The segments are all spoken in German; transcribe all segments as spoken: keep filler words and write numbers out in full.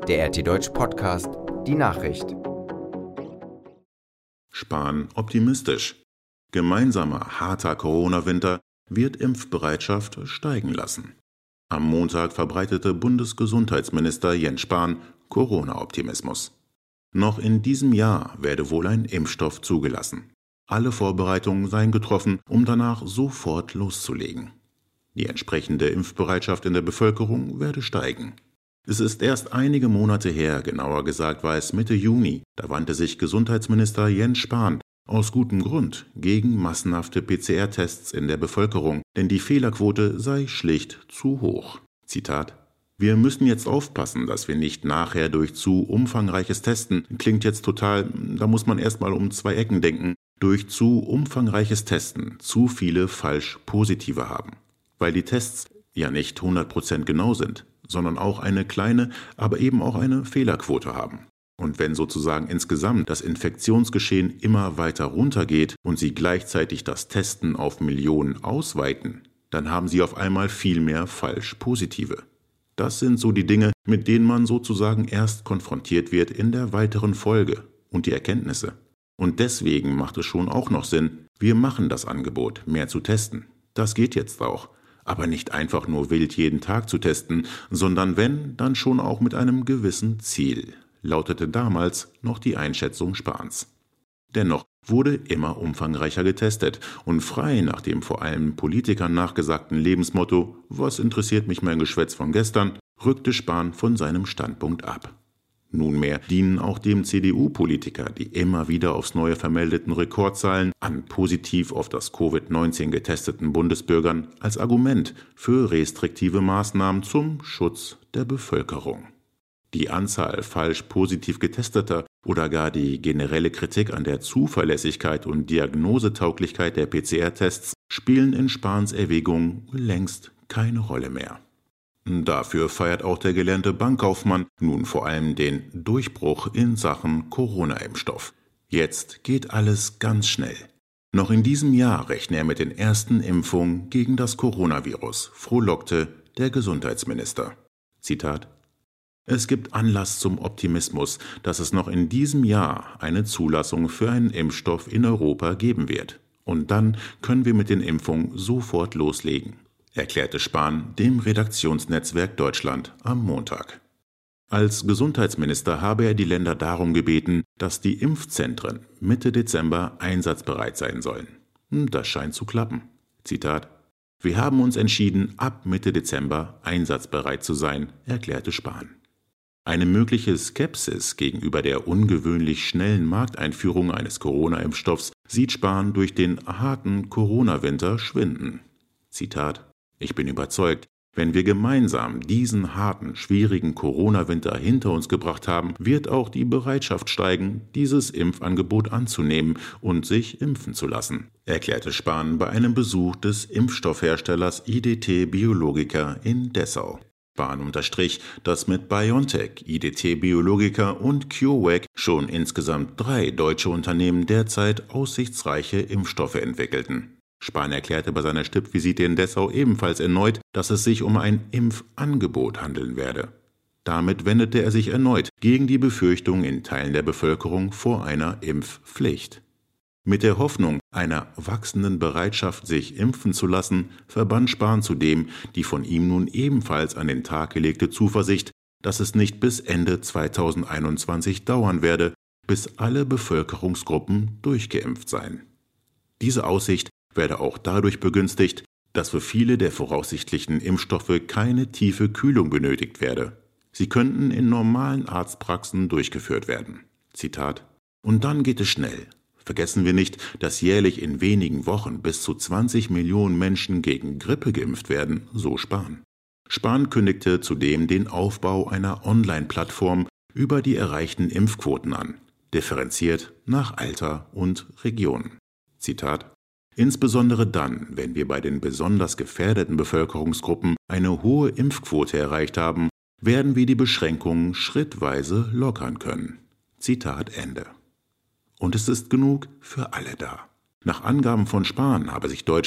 Der R T Deutsch Podcast, die Nachricht. Spahn optimistisch. Gemeinsamer harter Corona-Winter wird Impfbereitschaft steigen lassen. Am Montag verbreitete Bundesgesundheitsminister Jens Spahn Corona-Optimismus. Noch in diesem Jahr werde wohl ein Impfstoff zugelassen. Alle Vorbereitungen seien getroffen, um danach sofort loszulegen. Die entsprechende Impfbereitschaft in der Bevölkerung werde steigen. Es ist erst einige Monate her, genauer gesagt war es Mitte Juni, da wandte sich Gesundheitsminister Jens Spahn aus gutem Grund gegen massenhafte P C R-Tests in der Bevölkerung, denn die Fehlerquote sei schlicht zu hoch. Zitat: Wir müssen jetzt aufpassen, dass wir nicht nachher durch zu umfangreiches Testen, klingt jetzt total, da muss man erstmal um zwei Ecken denken, durch zu umfangreiches Testen zu viele falsch Positive haben. Weil die Tests ja nicht hundert Prozent genau sind, sondern auch eine kleine, aber eben auch eine Fehlerquote haben. Und wenn sozusagen insgesamt das Infektionsgeschehen immer weiter runtergeht und Sie gleichzeitig das Testen auf Millionen ausweiten, dann haben Sie auf einmal viel mehr falsch Positive. Das sind so die Dinge, mit denen man sozusagen erst konfrontiert wird in der weiteren Folge und die Erkenntnisse. Und deswegen macht es schon auch noch Sinn, wir machen das Angebot, mehr zu testen. Das geht jetzt auch. Aber nicht einfach nur wild jeden Tag zu testen, sondern wenn, dann schon auch mit einem gewissen Ziel, lautete damals noch die Einschätzung Spahns. Dennoch wurde immer umfangreicher getestet und frei nach dem vor allem Politikern nachgesagten Lebensmotto »Was interessiert mich mein Geschwätz von gestern?« rückte Spahn von seinem Standpunkt ab. Nunmehr dienen auch dem C D U-Politiker die immer wieder aufs Neue vermeldeten Rekordzahlen an positiv auf das Covid neunzehn getesteten Bundesbürgern als Argument für restriktive Maßnahmen zum Schutz der Bevölkerung. Die Anzahl falsch positiv getesteter oder gar die generelle Kritik an der Zuverlässigkeit und Diagnosetauglichkeit der P C R-Tests spielen in Spahns Erwägungen längst keine Rolle mehr. Dafür feiert auch der gelernte Bankkaufmann nun vor allem den Durchbruch in Sachen Corona-Impfstoff. Jetzt geht alles ganz schnell. Noch in diesem Jahr rechne er mit den ersten Impfungen gegen das Coronavirus, frohlockte der Gesundheitsminister. Zitat: Es gibt Anlass zum Optimismus, dass es noch in diesem Jahr eine Zulassung für einen Impfstoff in Europa geben wird. Und dann können wir mit den Impfungen sofort loslegen, erklärte Spahn dem Redaktionsnetzwerk Deutschland am Montag. Als Gesundheitsminister habe er die Länder darum gebeten, dass die Impfzentren Mitte Dezember einsatzbereit sein sollen. Das scheint zu klappen. Zitat: Wir haben uns entschieden, ab Mitte Dezember einsatzbereit zu sein, erklärte Spahn. Eine mögliche Skepsis gegenüber der ungewöhnlich schnellen Markteinführung eines Corona-Impfstoffs sieht Spahn durch den harten Corona-Winter schwinden. Zitat: Ich bin überzeugt, wenn wir gemeinsam diesen harten, schwierigen Corona-Winter hinter uns gebracht haben, wird auch die Bereitschaft steigen, dieses Impfangebot anzunehmen und sich impfen zu lassen, erklärte Spahn bei einem Besuch des Impfstoffherstellers I D T Biologica in Dessau. Spahn unterstrich, dass mit BioNTech, I D T Biologica und CureVac schon insgesamt drei deutsche Unternehmen derzeit aussichtsreiche Impfstoffe entwickelten. Spahn erklärte bei seiner Stippvisite in Dessau ebenfalls erneut, dass es sich um ein Impfangebot handeln werde. Damit wendete er sich erneut gegen die Befürchtung in Teilen der Bevölkerung vor einer Impfpflicht. Mit der Hoffnung einer wachsenden Bereitschaft, sich impfen zu lassen, verband Spahn zudem die von ihm nun ebenfalls an den Tag gelegte Zuversicht, dass es nicht bis Ende zweitausendeinundzwanzig dauern werde, bis alle Bevölkerungsgruppen durchgeimpft seien. Diese Aussicht werde auch dadurch begünstigt, dass für viele der voraussichtlichen Impfstoffe keine tiefe Kühlung benötigt werde. Sie könnten in normalen Arztpraxen durchgeführt werden. Zitat: Und dann geht es schnell. Vergessen wir nicht, dass jährlich in wenigen Wochen bis zu zwanzig Millionen Menschen gegen Grippe geimpft werden, so Spahn. Spahn kündigte zudem den Aufbau einer Online-Plattform über die erreichten Impfquoten an, differenziert nach Alter und Region. Zitat: Insbesondere dann, wenn wir bei den besonders gefährdeten Bevölkerungsgruppen eine hohe Impfquote erreicht haben, werden wir die Beschränkungen schrittweise lockern können. Zitat Ende. Und es ist genug für alle da. Nach Angaben von Spahn habe sich Deutschland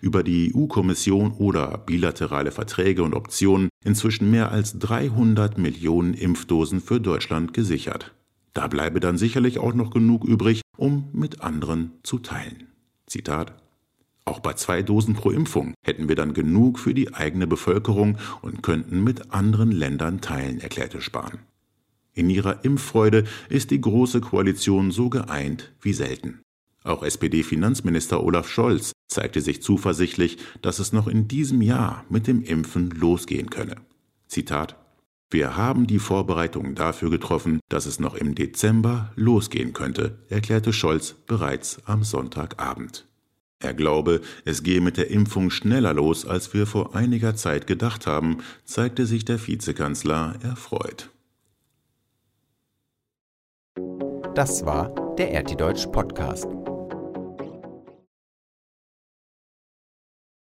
über die E U-Kommission oder bilaterale Verträge und Optionen inzwischen mehr als dreihundert Millionen Impfdosen für Deutschland gesichert. Da bleibe dann sicherlich auch noch genug übrig, um mit anderen zu teilen. Zitat: Auch bei zwei Dosen pro Impfung hätten wir dann genug für die eigene Bevölkerung und könnten mit anderen Ländern teilen, erklärte Spahn. In ihrer Impffreude ist die Große Koalition so geeint wie selten. Auch S P D-Finanzminister Olaf Scholz zeigte sich zuversichtlich, dass es noch in diesem Jahr mit dem Impfen losgehen könne. Zitat: Wir haben die Vorbereitungen dafür getroffen, dass es noch im Dezember losgehen könnte, erklärte Scholz bereits am Sonntagabend. Er glaube, es gehe mit der Impfung schneller los, als wir vor einiger Zeit gedacht haben, zeigte sich der Vizekanzler erfreut. Das war der R T Deutsch Podcast.